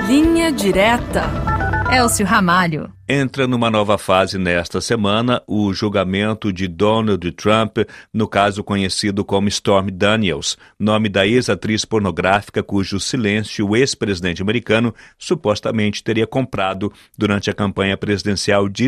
Linha Direta. Elcio Ramalho. Entra numa nova fase nesta semana o julgamento de Donald Trump no caso conhecido como Stormy Daniels, nome da ex-atriz pornográfica cujo silêncio o ex-presidente americano supostamente teria comprado durante a campanha presidencial de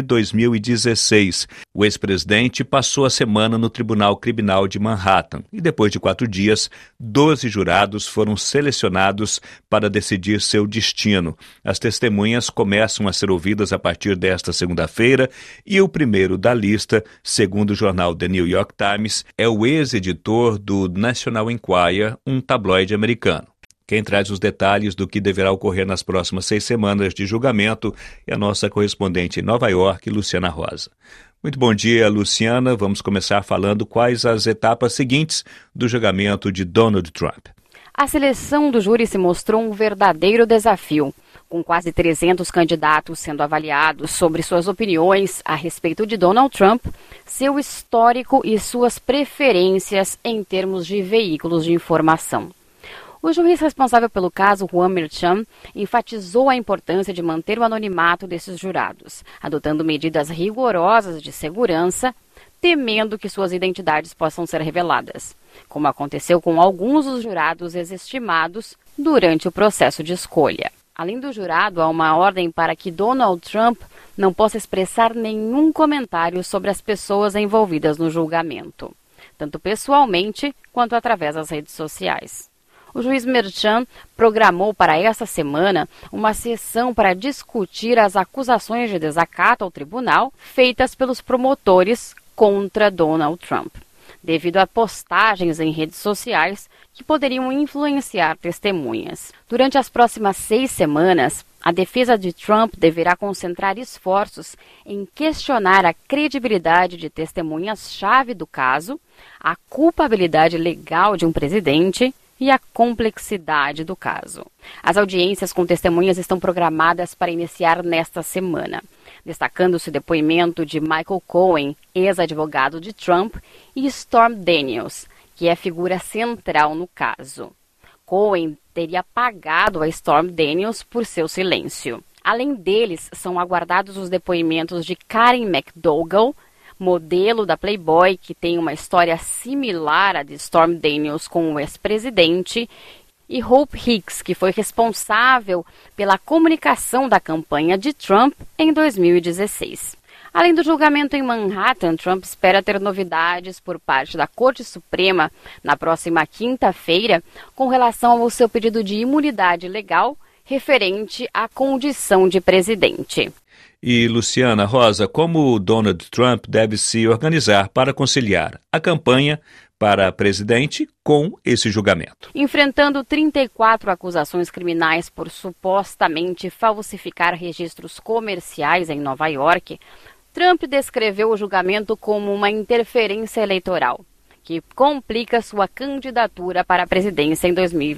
2016. O ex-presidente passou a semana no Tribunal Criminal de Manhattan e depois de 4 dias, 12 jurados foram selecionados para decidir seu destino. As testemunhas começam a ser ouvidas a partir desta segunda-feira e o primeiro da lista, segundo o jornal The New York Times, é o ex-editor do National Enquirer, um tabloide americano. Quem traz os detalhes do que deverá ocorrer nas próximas 6 semanas de julgamento é a nossa correspondente em Nova York, Luciana Rosa. Muito bom dia, Luciana. Vamos começar falando quais as etapas seguintes do julgamento de Donald Trump. A seleção do júri se mostrou um verdadeiro desafio, com quase 300 candidatos sendo avaliados sobre suas opiniões a respeito de Donald Trump, seu histórico e suas preferências em termos de veículos de informação. O juiz responsável pelo caso, Juan Merchan, enfatizou a importância de manter o anonimato desses jurados, adotando medidas rigorosas de segurança, temendo que suas identidades possam ser reveladas, como aconteceu com alguns dos jurados exestimados durante o processo de escolha. Além do jurado, há uma ordem para que Donald Trump não possa expressar nenhum comentário sobre as pessoas envolvidas no julgamento, tanto pessoalmente quanto através das redes sociais. O juiz Merchan programou para esta semana uma sessão para discutir as acusações de desacato ao tribunal feitas pelos promotores contra Donald Trump, devido a postagens em redes sociais que poderiam influenciar testemunhas. Durante as próximas 6 semanas, a defesa de Trump deverá concentrar esforços em questionar a credibilidade de testemunhas-chave do caso, a culpabilidade legal de um presidente e a complexidade do caso. As audiências com testemunhas estão programadas para iniciar nesta semana, destacando-se o depoimento de Michael Cohen, ex-advogado de Trump, e Stormy Daniels, que é a figura central no caso. Cohen teria pagado a Stormy Daniels por seu silêncio. Além deles, são aguardados os depoimentos de Karen McDougal, modelo da Playboy, que tem uma história similar à de Stormy Daniels com o ex-presidente, e Hope Hicks, que foi responsável pela comunicação da campanha de Trump em 2016. Além do julgamento em Manhattan, Trump espera ter novidades por parte da Corte Suprema na próxima quinta-feira com relação ao seu pedido de imunidade legal referente à condição de presidente. E, Luciana Rosa, como Donald Trump deve se organizar para conciliar a campanha para presidente com esse julgamento? Enfrentando 34 acusações criminais por supostamente falsificar registros comerciais em Nova York, Trump descreveu o julgamento como uma interferência eleitoral, que complica sua candidatura para a presidência em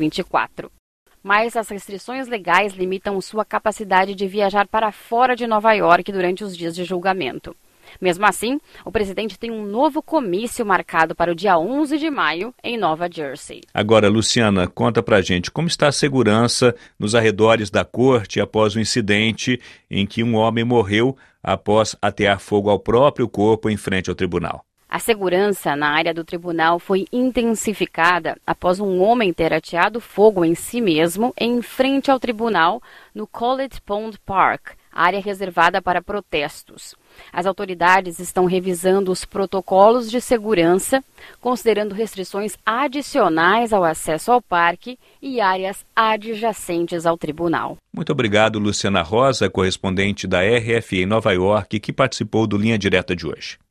2024. Mas as restrições legais limitam sua capacidade de viajar para fora de Nova York durante os dias de julgamento. Mesmo assim, o presidente tem um novo comício marcado para o dia 11 de maio em Nova Jersey. Agora, Luciana, conta pra gente como está a segurança nos arredores da corte após o incidente em que um homem morreu após atear fogo ao próprio corpo em frente ao tribunal. A segurança na área do tribunal foi intensificada após um homem ter ateado fogo em si mesmo em frente ao tribunal no College Pond Park, área reservada para protestos. As autoridades estão revisando os protocolos de segurança, considerando restrições adicionais ao acesso ao parque e áreas adjacentes ao tribunal. Muito obrigado, Luciana Rosa, correspondente da RFI em Nova York, que participou do Linha Direta de hoje.